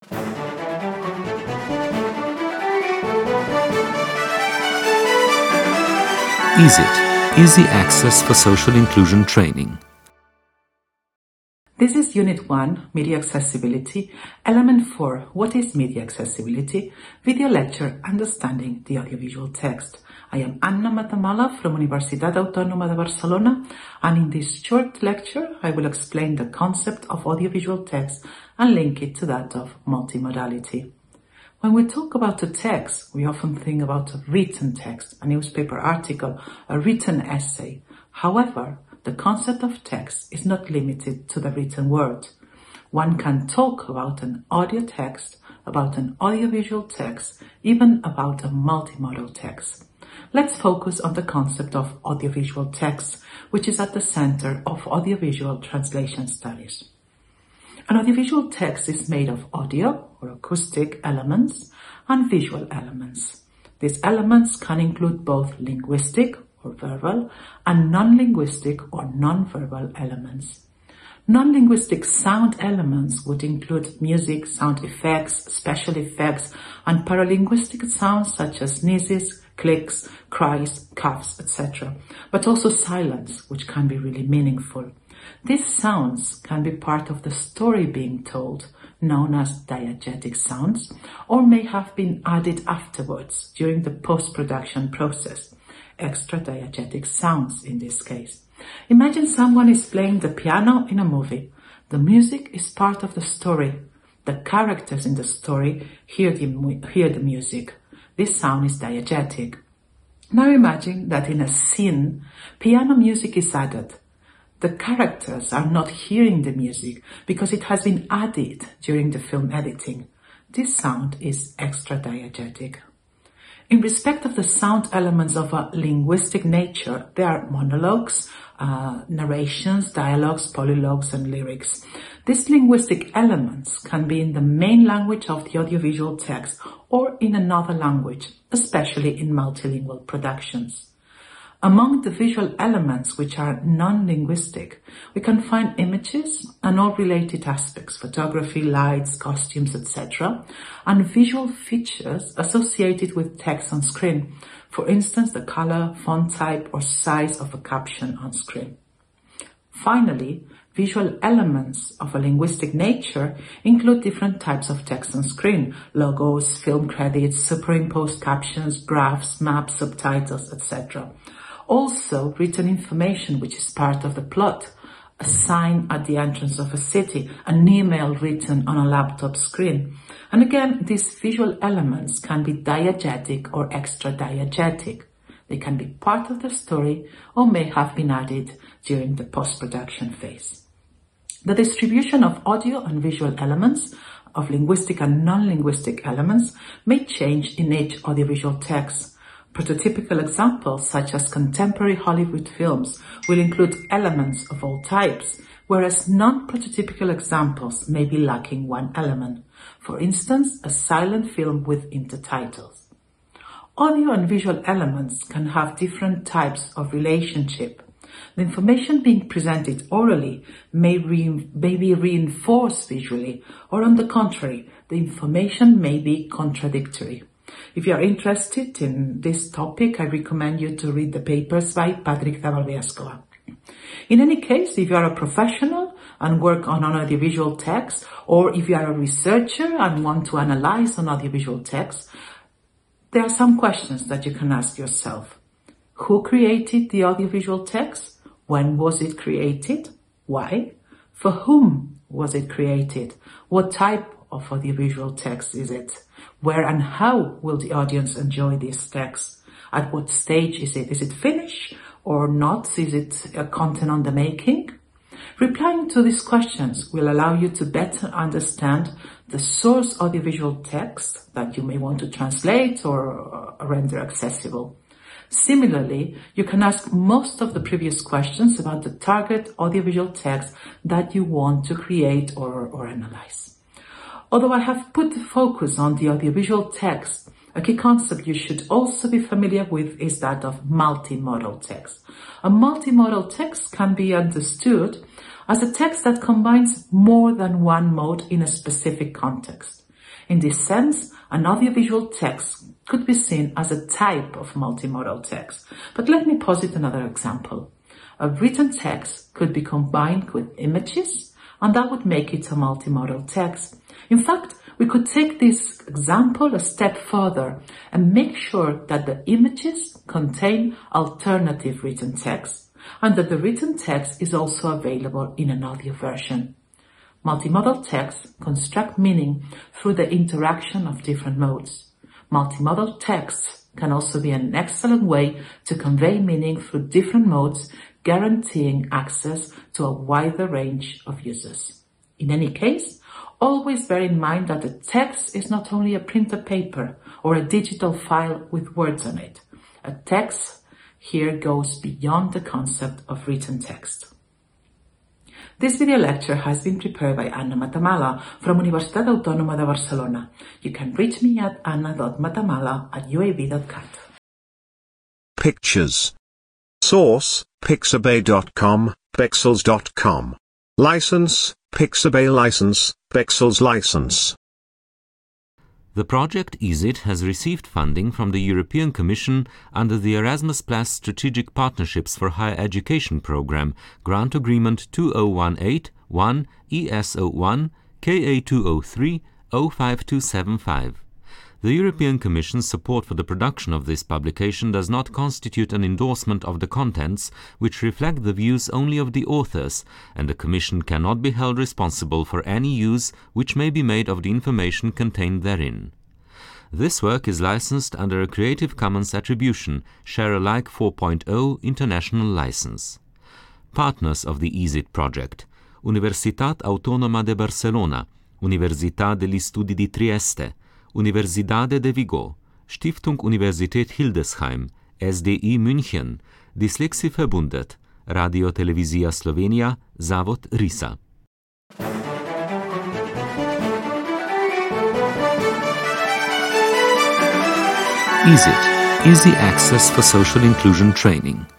EASIT, Easy Access for Social Inclusion Training. This is Unit 1, Media Accessibility, Element 4, What is Media Accessibility? Video lecture, Understanding the Audiovisual Text. I am Anna Matamala from Universitat Autònoma de Barcelona, and in this short lecture I will explain the concept of audiovisual text and link it to that of multimodality. When we talk about a text, we often think about a written text, a newspaper article, a written essay. However, the concept of text is not limited to the written word. One can talk about an audio text, about an audiovisual text, even about a multimodal text. Let's focus on the concept of audiovisual text, which is at the center of audiovisual translation studies. An audiovisual text is made of audio or acoustic elements and visual elements. These elements can include both linguistic or verbal and non-linguistic or non-verbal elements. Non-linguistic sound elements would include music, sound effects, special effects, and paralinguistic sounds such as sneezes, clicks, cries, coughs, etc., but also silence, which can be really meaningful. These sounds can be part of the story being told, known as diegetic sounds, or may have been added afterwards during the post-production process, extra diegetic sounds in this case. Imagine someone is playing the piano in a movie. The music is part of the story. The characters in the story hear the music. This sound is diegetic. Now imagine that in a scene, piano music is added. The characters are not hearing the music because it has been added during the film editing. This sound is extra diegetic. In respect of the sound elements of a linguistic nature, there are monologues, narrations, dialogues, polylogues, and lyrics. These linguistic elements can be in the main language of the audiovisual text or in another language, especially in multilingual productions. Among the visual elements which are non-linguistic, we can find images and all related aspects, photography, lights, costumes, etc., and visual features associated with text on screen, for instance, the color, font type, or size of a caption on screen. Finally, visual elements of a linguistic nature include different types of text on screen, logos, film credits, superimposed captions, graphs, maps, subtitles, etc. Also, written information which is part of the plot, a sign at the entrance of a city, an email written on a laptop screen. And again, these visual elements can be diegetic or extra diegetic. They can be part of the story or may have been added during the post-production phase. The distribution of audio and visual elements, of linguistic and non-linguistic elements, may change in each audiovisual text. Prototypical examples, such as contemporary Hollywood films, will include elements of all types, whereas non-prototypical examples may be lacking one element. For instance, a silent film with intertitles. Audio and visual elements can have different types of relationship. The information being presented orally may be reinforced visually, or on the contrary, the information may be contradictory. If you are interested in this topic, I recommend you to read the papers by Patrick Zabalbey-Escobar. In any case, if you are a professional and work on an audiovisual text, or if you are a researcher and want to analyze an audiovisual text, there are some questions that you can ask yourself. Who created the audiovisual text? When was it created? Why? For whom was it created? What type of audiovisual text is it? Where and how will the audience enjoy this text? At what stage is it? Is it finished or not? Is it a content on the making? Replying to these questions will allow you to better understand the source audiovisual text that you may want to translate or render accessible. Similarly, you can ask most of the previous questions about the target audiovisual text that you want to create or analyze. Although I have put the focus on the audiovisual text, a key concept you should also be familiar with is that of multimodal text. A multimodal text can be understood as a text that combines more than one mode in a specific context. In this sense, an audiovisual text could be seen as a type of multimodal text. But let me posit another example. A written text could be combined with images, and that would make it a multimodal text. In fact, we could take this example a step further and make sure that the images contain alternative written text, and that the written text is also available in an audio version. Multimodal texts construct meaning through the interaction of different modes. Multimodal texts can also be an excellent way to convey meaning through different modes, guaranteeing access to a wider range of users. In any case, always bear in mind that the text is not only a printed paper or a digital file with words on it. A text here goes beyond the concept of written text. This video lecture has been prepared by Anna Matamala from Universitat Autònoma de Barcelona. You can reach me at anna.matamala@uab.cat. Pictures. Source, pixabay.com, pexels.com. License, Pixabay license, Pexels license. The project EASIT has received funding from the European Commission under the Erasmus Plus Strategic Partnerships for Higher Education Programme, Grant Agreement 2018-1 ES01 KA203 05275. The European Commission's support for the production of this publication does not constitute an endorsement of the contents, which reflect the views only of the authors, and the Commission cannot be held responsible for any use which may be made of the information contained therein. This work is licensed under a Creative Commons Attribution, Share Alike 4.0 International License. Partners of the EASIT project: Universitat Autónoma de Barcelona, Università degli Studi di Trieste, Universidade de Vigo, Stiftung Universität Hildesheim, SDI München, Dyslexie Verbundet, Radio Televizija Slovenija, Zavod RISA. EASIT, Easy Access for Social Inclusion Training.